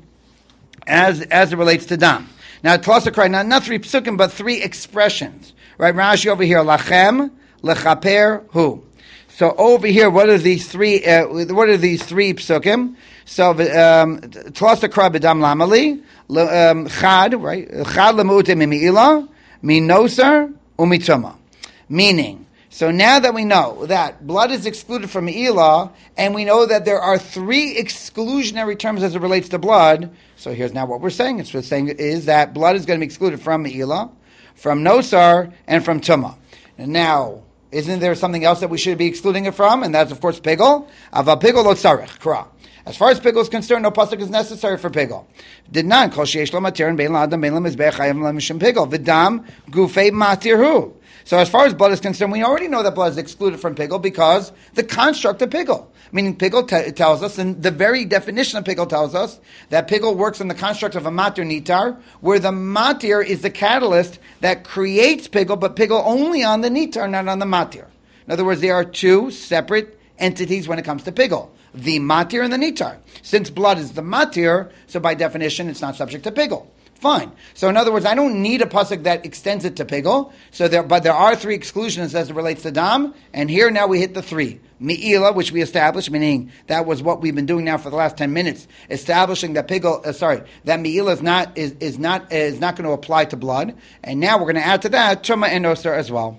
dam. Now, tlasa cry, not 3 psukim, but 3 expressions. Right? Rashi over here, lachem, lechaper, hu. So over here, what are these 3 psukim? So, tlasa cry bedam lamali. Chad, right? Chad lemu'ute mimi'ila, minosar, umituma. Meaning, so now that we know that blood is excluded from Me'ila, and we know that there are 3 exclusionary terms as it relates to blood, so here's now what we're saying. It's what we're saying is that blood is going to be excluded from Me'ila, from Nosar, and from Tumah. And now, isn't there something else that we should be excluding it from? And that's, of course, Pigel. Ava Pigel lo tzarech, kra. As far as Pigel is concerned, no pasuk is necessary for Pigel. Did not kol sheyesh lo matir and bein la'adam bein lemizbech hayam lemishim Pigel. V'dam gufei matir hu. So as far as blood is concerned, we already know that blood is excluded from Pigel because the construct of Pigel. Meaning Pigel tells us, and the very definition of Pigel tells us, that Pigel works in the construct of a matir nitar, where the matir is the catalyst that creates Pigel, but Pigel only on the nitar, not on the matir. In other words, there are 2 separate entities when it comes to pigul. The matir and the nitar. Since blood is the matir, so by definition it's not subject to pigul. Fine. So in other words, I don't need a pasuk that extends it to pigul. But there are 3 exclusions as it relates to dam, and here now we hit the 3. Mi'ila, which we established, meaning that was what we've been doing now for the last 10 minutes, establishing that pigul, that mi'ila is not going to apply to blood, and now we're going to add to that tuma and osir as well.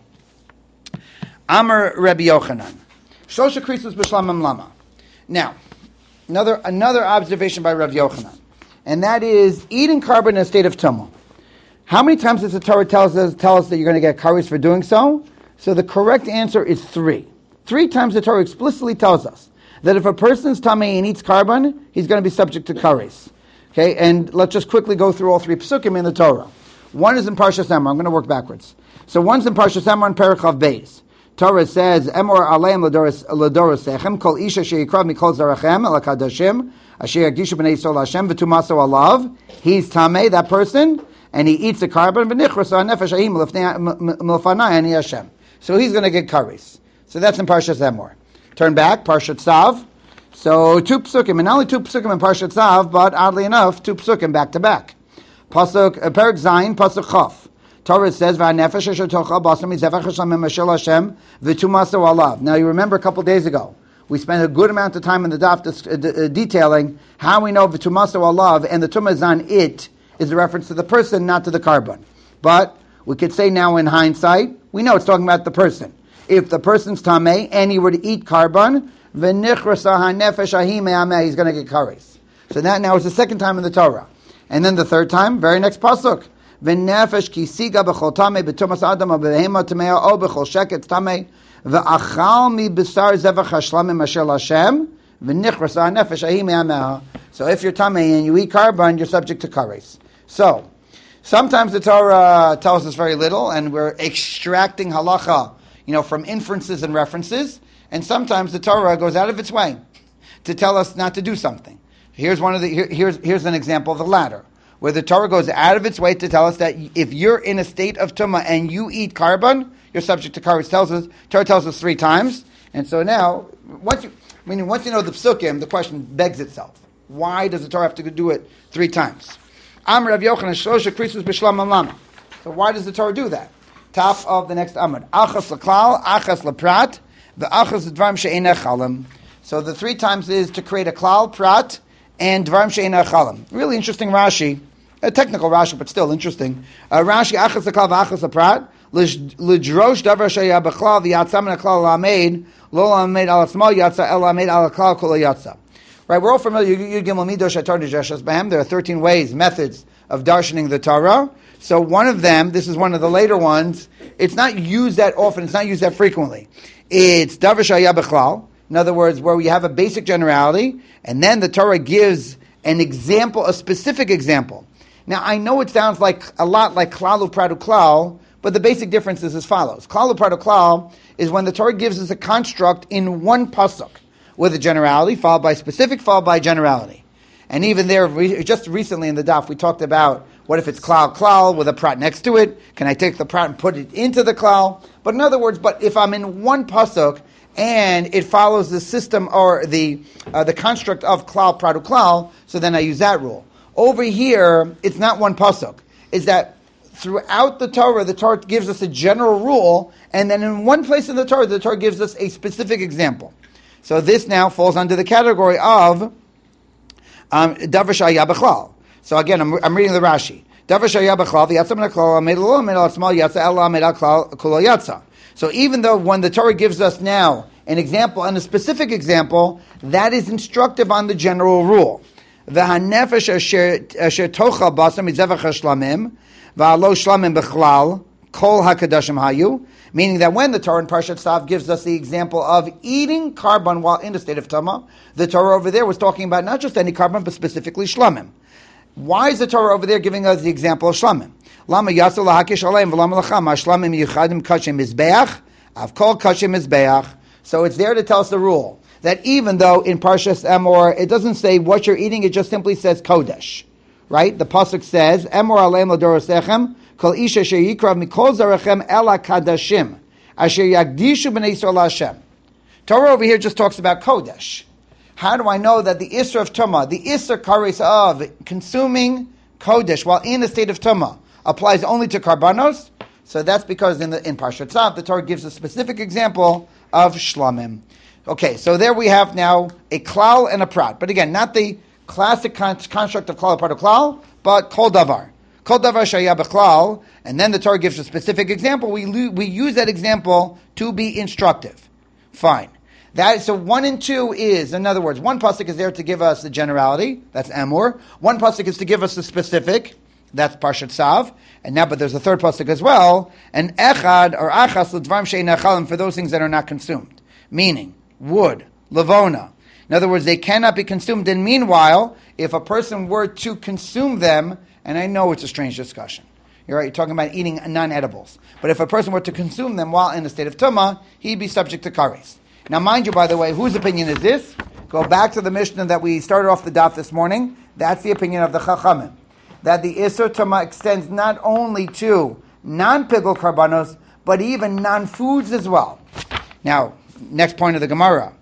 Amar Rabbi Yochanan, Shosha Krisus b'shlamim lama. Now, another observation by Rabbi Yochanan, and that is eating carbon in a state of tumah. How many times does the Torah tell us that you're going to get kares for doing so? So the correct answer is 3. 3 times the Torah explicitly tells us that if a person's tamei and eats carbon, he's going to be subject to kares. Okay, and let's just quickly go through all 3 psukim in the Torah. One is in Parshas Emor. I'm going to work backwards. So one's in Parshas Emor and Perichav Beis. Torah says, Emor aleim l'dorosechem, kol isha sheyikrav mikol zarachem, el kadashim, asher yagdishu b'nei Yisrael Hashem, v'tumaso alav. He's tamei, that person, and he eats the carbon, v'nichrasa nefesh ahim milfanai ani Hashem. So he's going to get kares. So that's in Parshas Emor. Turn back, Parshat Tzav. So 2 psukim, and not only 2 psukim in Parshat Tzav, but oddly enough, 2 psukim back to back. Pasuk Perik Zayin, Pasuk Chaf. Torah says, "V'anefesh asher tochal basar mizevach Hashem mashel Hashem v'tumaso alav." Now you remember a couple days ago, we spent a good amount of time in the daf detailing how we know v'tumaso alav, and the tumah is on it is a reference to the person, not to the carbon. But we could say now in hindsight, we know it's talking about the person. If the person's tamei and he were to eat carbon, v'nichrasa hanefesh ahi me'ameh, he's going to get kares. So that now is the 2nd time in the Torah. And then the 3rd time, very next pasuk. V'nefesh kisiga b'chol tamei b'tumas adam b'behema tamei o b'chol sheket tamei v'achal mi b'sar zevach hashlamim asher Hashem v'nichrasa hanefesh ahi me'ameh. So if you're tamei and you eat carbon, you're subject to kares. So sometimes the Torah tells us very little, and we're extracting halacha, from inferences and references, and sometimes the Torah goes out of its way to tell us not to do something. Here's here's an example of the latter, where the Torah goes out of its way to tell us that if you're in a state of tumah and you eat carbon, you're subject to kares. Torah tells us 3 times, and so now once you know the psukim, the question begs itself: why does the Torah have to do it 3 times? Amar Rav Yochanan Shosha Krisus b'shlamim lama. So why does the Torah do that? Top of the next Amud. Achas l'klal, achas l'prat, v'achas l'dvarim she'enei chalim. So the 3 times is to create a klal, prat, and dvarim she'enei chalim. Really interesting Rashi, a technical Rashi, but still interesting. Rashi, achas l'klal v'achas l'prat, l'drosh davar she'ya b'klal v'yatza min ha'klal l'ameid, lo l'ameid al atzmo yatza, el l'ameid al ha'klal kol yatza. Right, we're all familiar. There are 13 ways, methods of darshaning the Torah. So one of them, this is one of the later ones, it's not used that often, it's not used that frequently. It's davar shaya b'chlal, in other words, where we have a basic generality, and then the Torah gives an example, a specific example. Now, I know it sounds a lot like klal u'prat u'klal, but the basic difference is as follows. Klal u'prat u'klal is when the Torah gives us a construct in one pasuk, with a generality, followed by specific, followed by generality. And even there, just recently in the daf, we talked about what if it's klal with a prat next to it? Can I take the prat and put it into the klal? But in other words, if I'm in one pasuk and it follows the system or the construct of klal, prat, u'klal, so then I use that rule. Over here, it's not one pasuk. It's that throughout the Torah gives us a general rule, and then in one place in the Torah gives us a specific example. So this now falls under the category of davar shaya b'chlal. So again, I'm reading the Rashi. Davar shaya b'chlal v'yatza min ha'klal ameid lo ameid al atzmo yatza el ameid al klal kol yatza. So even though when the Torah gives us now an example and a specific example, that is instructive on the general rule. V'hanefesh asher tochal basar mizevach hashlamim v'alo shlamim b'chlal kol hakadashim hayu. Meaning that when the Torah in Parshat Tzav gives us the example of eating carbon while in a state of Tumah, the Torah over there was talking about not just any carbon, but specifically shlamim. Why is the Torah over there giving us the example of shlamim? Lama yatsa lahakish aleim v'lama lacham shlamim yichadim kashim mizbeach avkol kashim mizbeach. So it's there to tell us the rule that even though in Parshas Emor it doesn't say what you're eating, it just simply says kodesh. Right? The pasuk says Emor aleim l'dorosechem kol isha asher yikrav mikol zarachem ela kadashim asher yagdishu b'nei Yisrael Hashem. Torah over here just talks about Kodesh. How do I know that the Isser of Tumah, the Isser Kares of consuming Kodesh while in a state of Tumah applies only to Karbanos? So that's because in Parshat Tzav, the Torah gives a specific example of Shlamim. Okay, so there we have now a Klal and a Prat. But again, not the classic construct of Klal, part of Klal, but Kol Davar. Kol Davar Shaya B'Klal, and then the Torah gives a specific example. We use that example to be instructive. Fine. So 1 and 2 is, in other words, one pasuk is there to give us the generality, that's Emor. One pasuk is to give us the specific, that's Parshat Tzav. And now, but there's a third pasuk as well, and Echad or Achas l'dvarim she'ein achalim, for those things that are not consumed, meaning wood, lavona. In other words, they cannot be consumed. And meanwhile, if a person were to consume them, and I know it's a strange discussion. You're right, you're talking about eating non-edibles. But if a person were to consume them while in a state of tumah, he'd be subject to kares. Now, mind you, by the way, whose opinion is this? Go back to the Mishnah that we started off the daf this morning. That's the opinion of the Chachamim. That the Isser Tumah extends not only to non-pigul karbanos, but even non-foods as well. Now, next point of the Gemara.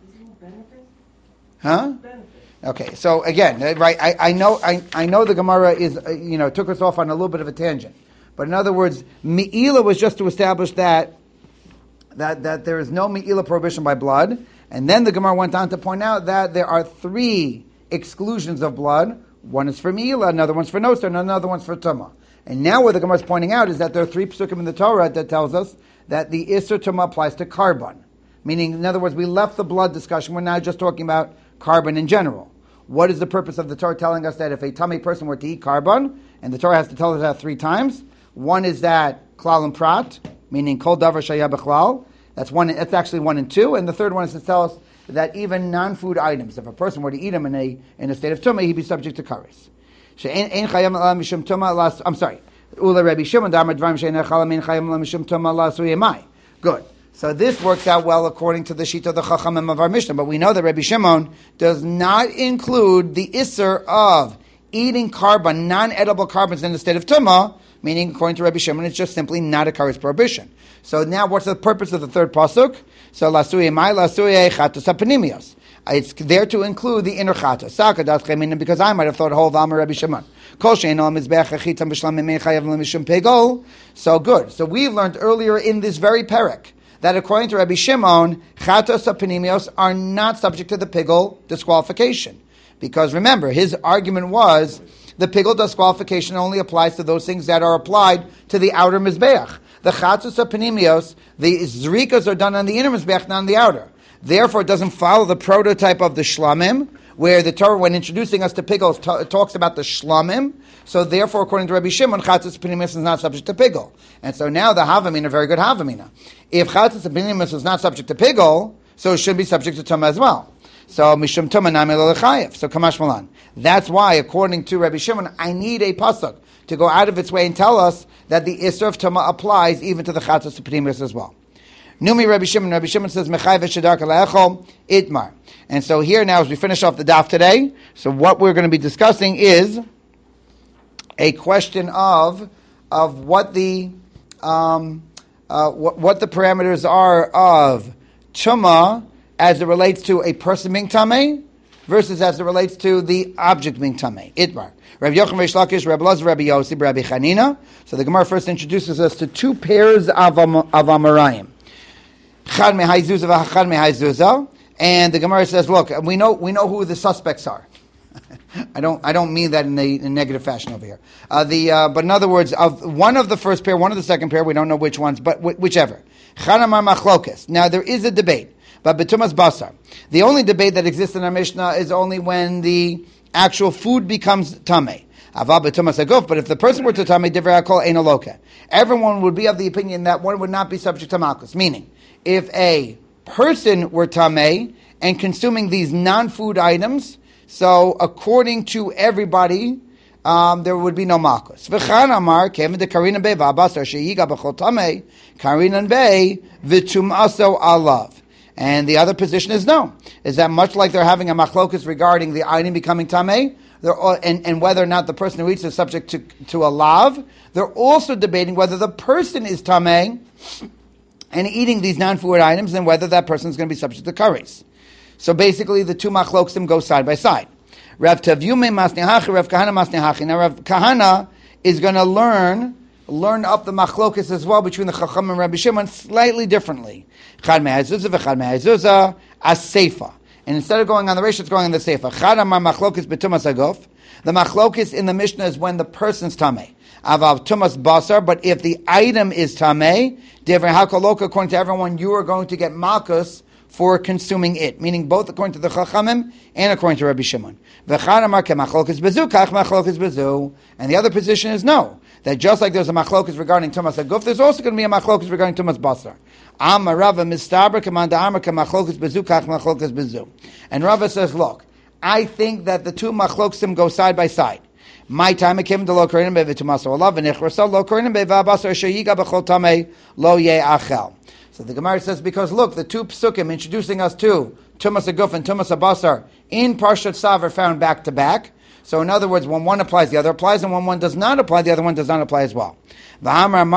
Huh? Okay, so again, right? I know the Gemara is took us off on a little bit of a tangent, but in other words, Me'ila was just to establish that there is no Me'ila prohibition by blood, and then the Gemara went on to point out that there are 3 exclusions of blood. One is for Me'ila, another one's for Noster, and another one's for Tumah. And now what the Gemara is pointing out is that there are 3 psukim in the Torah that tells us that the Isser Tumah applies to carbon. Meaning, in other words, we left the blood discussion. We're now just talking about carbon in general. What is the purpose of the Torah telling us that if a tummy person were to eat carbon, and the Torah has to tell us that 3 times, one is that klal and prat, meaning kol davar shaya b'klal. That's actually 1 and 2, and the third one is to tell us that even non-food items, if a person were to eat them in a state of tumah, he'd be subject to kares. I'm sorry. Ula Rabbi Shimon damar dvarim she'ein echalem ein chayim la mishum tumah la asui yemai. Good. So this works out well according to the sheet of the Chachamim of our Mishnah. But we know that Rabbi Shimon does not include the Isser of eating carbon, non-edible carbons in the state of Tumah, meaning according to Rabbi Shimon, it's just simply not a kares prohibition. So now what's the purpose of the third pasuk? So Lasuye Mai, Lasuye Chatos HaPanimios. It's there to include the inner chatos. Sakadat Chemin, because I might have thought, hold on, Rabbi Shimon. So good. So we've learned earlier in this very parak that according to Rabbi Shimon, chatos hapanimios are not subject to the pigul disqualification. Because remember, his argument was the pigul disqualification only applies to those things that are applied to the outer mizbeach. The chatos hapanimios, the zrikas are done on the inner mizbeach, not on the outer. Therefore, it doesn't follow the prototype of the shlamim, where the Torah, when introducing us to pigul, talks about the shlamim. So therefore, according to Rabbi Shimon, chatzos panimius is not subject to pigul. And so now the havamina, very good havamina. If chatzos panimius is not subject to pigul, so it should be subject to tumah as well. So mishum tumah nami lo lechayev. So kamash malan. That's why, according to Rabbi Shimon, I need a pasuk to go out of its way and tell us that the isser of tumah applies even to the chatzos panimius as well. Numi Rabbi Shimon says, Mechai v'shadar kalechol itmar. And so here now, as we finish off the daf today, so what we're going to be discussing is a question of what the what the parameters are of tumah as it relates to a person being tamei versus as it relates to the object being tamei. Itmar. Rabbi Yochanan Reish Lakish, Rabbi Elazar, Rabbi Yossi, Rabbi Chanina. So the Gemara first introduces us to 2 pairs of Amoraim. Chad mehai zuzah v'chad mehai zuzah, and the Gemara says, "Look, we know who the suspects are." I don't mean that in a negative fashion over here. But in other words, of one of the first pair, one of the second pair, we don't know which ones, but whichever. Chad amar machlokes. Now there is a debate, but betumas basar. The only debate that exists in our Mishnah is only when the actual food becomes tamei. Aval betumas aguf. But if the person were to tamei, divrei hakol ein aloka. Everyone would be of the opinion that one would not be subject to malchus, meaning if a person were tamei and consuming these non-food items, so according to everybody, there would be no malchus. V'chan amar kevin de karinan be v'abasar sheyiga b'chol tamei karinan be v'tumaso alav. And the other position is no. Is that much like they're having a machlokus regarding the item becoming tamei, and whether or not the person who eats is subject to a lav, they're also debating whether the person is tamei and eating these non-food items, and whether that person is going to be subject to kares. So basically, the two machlokim go side by side. Rav Tavyume Masni Hachi, Rav Kahana Masni Hachi. Now Rav Kahana is going to learn up the machlokes as well between the Chacham and Rabbi Shimon slightly differently. Chad me'azuzah v'chad me'azuzah as seifa. And instead of going on the Reish, it's going on the seifa. Chad amar machlokes b'tumas aguf. The machlokes in the Mishnah is when the person's tameh. Avav tumas basar, but if the item is tameh, different hakolok, according to everyone, you are going to get malchus for consuming it, meaning both according to the Chachamim and according to Rabbi Shimon. And the other position is no, that just like there's a machlokas regarding Tumas Aguf, there's also going to be a machlokas regarding Tumas Basar. And Rava says, look, I think that the two machlokasim go side by side. My time came to lo korenim beve Tumas olav v'nichrasa lo korenim beve abasar sheyiga b'chol tamei lo ye'achel. So the Gemara says, because look, the two psukim introducing us to Tumas Aguf and Tumas Abasar in Parshat Tzav are found back to back. So in other words, when one applies, the other applies, and when one does not apply, the other one does not apply as well. So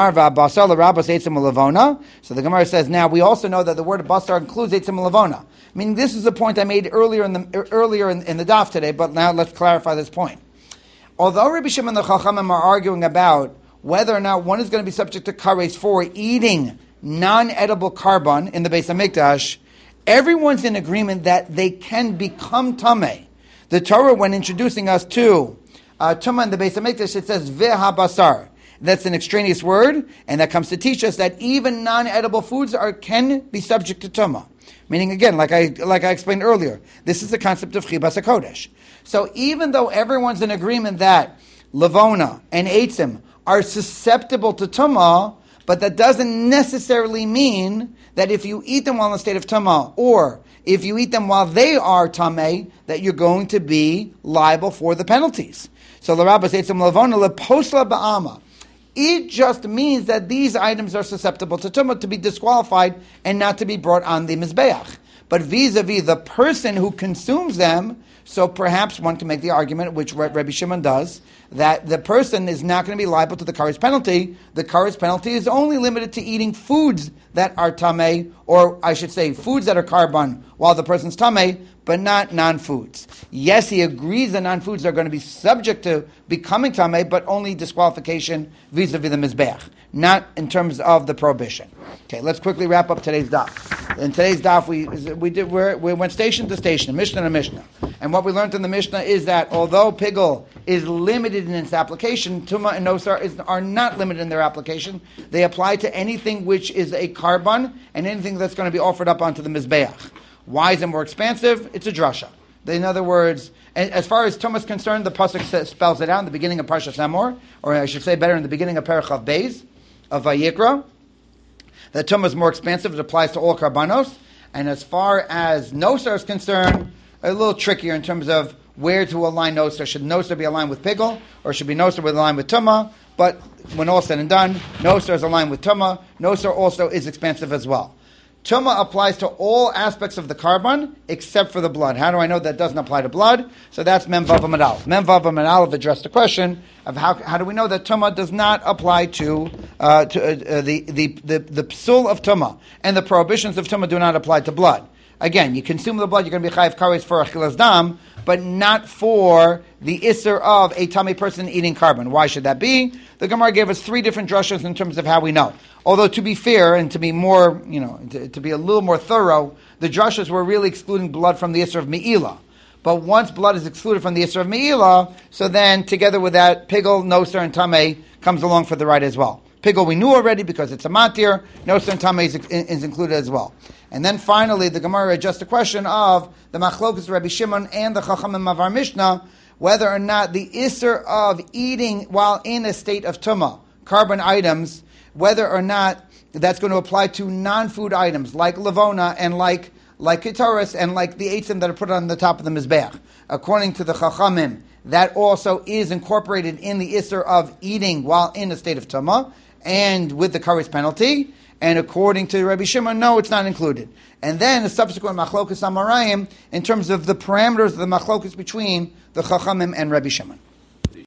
the Gemara says, now we also know that the word basar includes eitzim lavona. Meaning this is a point I made earlier in the daf today, but now let's clarify this point. Although Rabbi Shimon and the Chachamim are arguing about whether or not one is going to be subject to kares for eating non-edible carbon in the Beis HaMikdash, everyone's in agreement that they can become tameh. The Torah, when introducing us to Tumah in the Beis HaMikdash, it says veha basar. That's an extraneous word, and that comes to teach us that even non-edible foods can be subject to Tumah. Meaning, again, like I explained earlier, this is the concept of Chibas HaKodesh. So even though everyone's in agreement that Lavona and Eitzim are susceptible to Tumah, but that doesn't necessarily mean that if you eat them while in a state of Tumah, or if you eat them while they are Tameh, that you're going to be liable for the penalties. So the Rabbah says, it just means that these items are susceptible to Tumah, to be disqualified and not to be brought on the Mizbeach. But vis-a-vis the person who consumes them, so perhaps one can make the argument, which Rabbi Shimon does, that the person is not going to be liable to the kares penalty. The kares penalty is only limited to eating foods that are tameh, or I should say foods that are carbon while the person's tameh, but not non-foods. Yes, he agrees that non-foods are going to be subject to becoming tameh, but only disqualification vis-a-vis the mizbeach, not in terms of the prohibition. Okay, let's quickly wrap up today's daf. In today's daf, we went station to station, Mishnah to Mishnah, and what we learned in the Mishnah is that although pigul is limited in its application, Tumah and Nosar are not limited in their application. They apply to anything which is a carbon and anything that's going to be offered up onto the Mizbeach. Why is it more expansive? It's a drasha. In other words, as far as Tumah is concerned, the pasuk spells it out in the beginning of Parshas Emor, or I should say better, in the beginning of Parachav Beis of Vayikra, that Tumah is more expansive. It applies to all karbanos. And as far as Nosar is concerned, a little trickier in terms of where to align Nosar. Should Nosar be aligned with Pigul, or should be Nosar aligned with Tumah? But when all said and done, Nosar is aligned with Tumah. Nosar also is expansive as well. Tumah applies to all aspects of the carbon except for the blood. How do I know that doesn't apply to blood? So that's Mem Vav Amud Aleph. Mem Vav Amud Aleph addressed the question of how do we know that Tumah does not apply to the psul of Tumah, and the prohibitions of Tumah do not apply to blood. Again, you consume the blood, you're going to be chayiv kares for achilas dam, but not for the isser of a tamei person eating carbon. Why should that be? The Gemara gave us 3 different drushas in terms of how we know. Although to be fair and to be more, to be a little more thorough, the drushas were really excluding blood from the isser of me'ilah. But once blood is excluded from the isser of me'ilah, so then together with that, pigul, nosar, and tamei comes along for the ride as well. Pigul we knew already because it's a matir. Nosar and tamei is included as well. And then finally, the Gemara adjusts the question of the machlokas Rabbi Shimon and the Chachamim of our Mishnah, whether or not the isser of eating while in a state of tumah, carbon items, whether or not that's going to apply to non-food items like lavona and like ketoris and like the eitzim that are put on the top of the mizbeach. According to the Chachamim, that also is incorporated in the isser of eating while in a state of tumah and with the kares penalty. And according to Rabbi Shimon, no, it's not included. And then the subsequent machlokas amarayim in terms of the parameters of the machlokas between the Chachamim and Rabbi Shimon.